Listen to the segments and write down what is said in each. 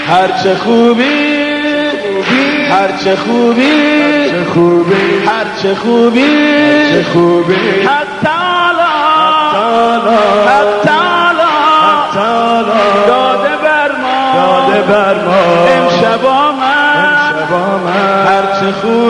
هرچه خوبی هرچه خوبی هرچه خوبی حق تعالی داده بر ما امشب آمد هرچه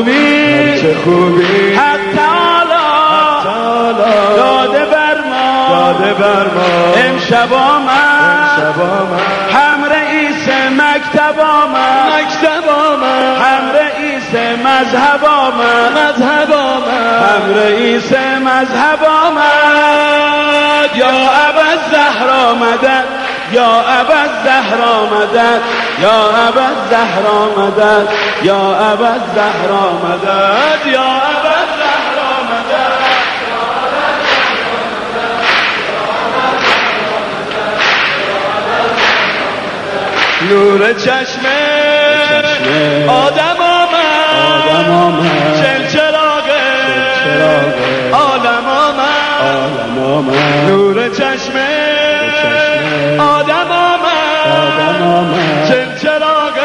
خوبی حق تعالی داده بر ما امشب آمد هم رئیس مکتب آمد هم رئیس مذهب آمد هم رئیس مذهب آمد یا ابوالزهرا مدد یا ابوالزهرا مدد یا ابوالزهرا مدد یا ابوالزهرا مدد یا ابوالزهرا مدد نور چشم آدم آمد چلچراغ عالم آمد نور چشم آدم آمد چلچراغ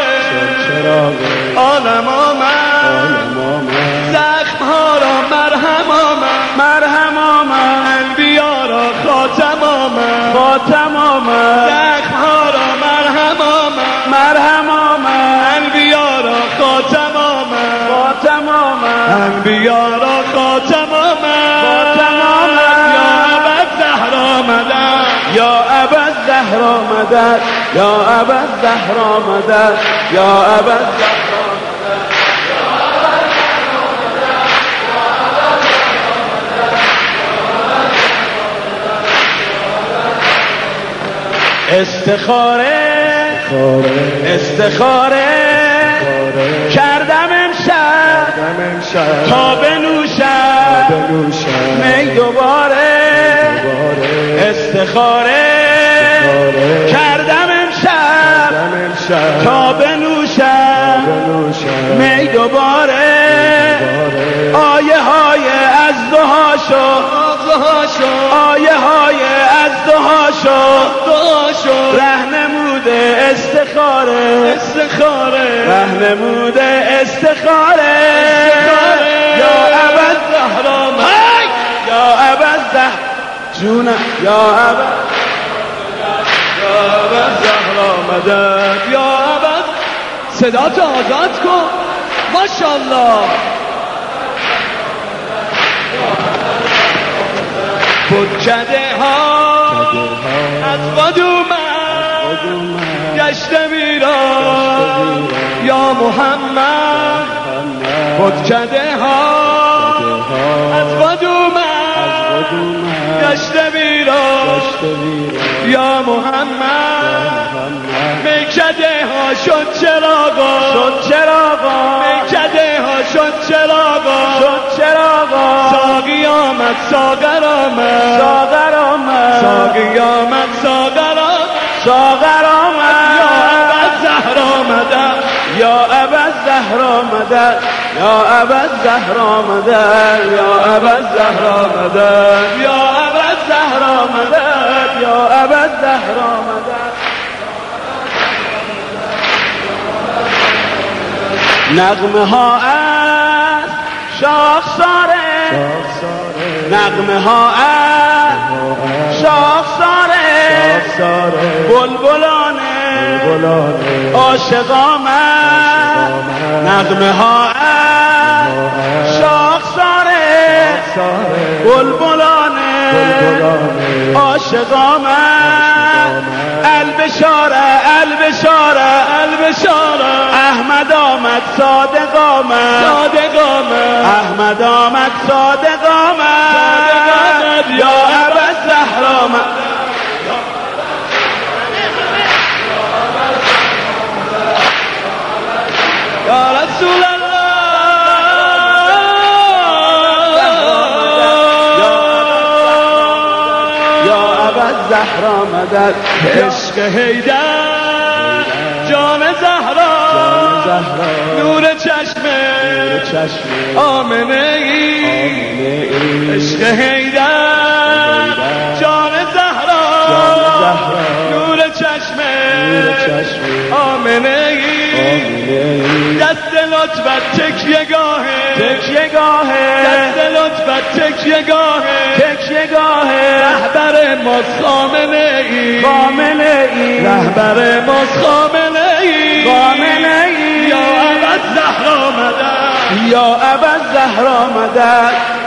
عالم آمد زخم ها را مرهم آمد انبیا را خاتم آمد زخم ها را مرهم آمد انبیا را خاتم آمد انبیا را خاتم آمد یا ابوالزهرا مدد یا ابوالزهرا مدد یا ابوالزهرا مدد استخاره کردم امشب تا بنوشم می دوباره استخاره کردم امشب تا بنوشم می دوباره آیه های از دعا شو آیه های از دعا شو رهنمود استخاره رهنمود استخاره یا ابوالزهرا یا ابوالزهرا جونم یا ابوالزهرا مدد یا ابوالزهرا صدا تو آزاد کن ماشاءالله بودکده ها از قدومت گشته ویران یا محمد بودکده ها از قدومت گشته ویران یا محمد میکده ها شد چراغا میکده ها شد چراغا ساقی آمد ساغر آمد ساقی آمد ساغر آمد یا ابوالزهرا مدد یا ابوالزهرا مدد یا ابوالزهرا مدد یا ابوالزهرا مدد یا ابوالزهرا مدد یا ابوالزهرا مدد نغمه ها از شاخساره نغمه ها از شاخساره بلبلان عاشق آمد نغمه ها از شاخساره بلبلان عاشق آمد البشاره احمد آمد صادق آمد احمد آمد صادق آمد یا ابوالزهرا یا رسول ابوالزهرا مدد عشق حیدر جان زهرا نور چشم آمنه ای عشق حیدر جان زهرا نور چشم آمنه ای دست لطفت تکیه‌گاه دست لطفت تکیه‌گاه رهبر ماست خامنه ای رهبر ماست خامنه ای یا ابد زهرا مدد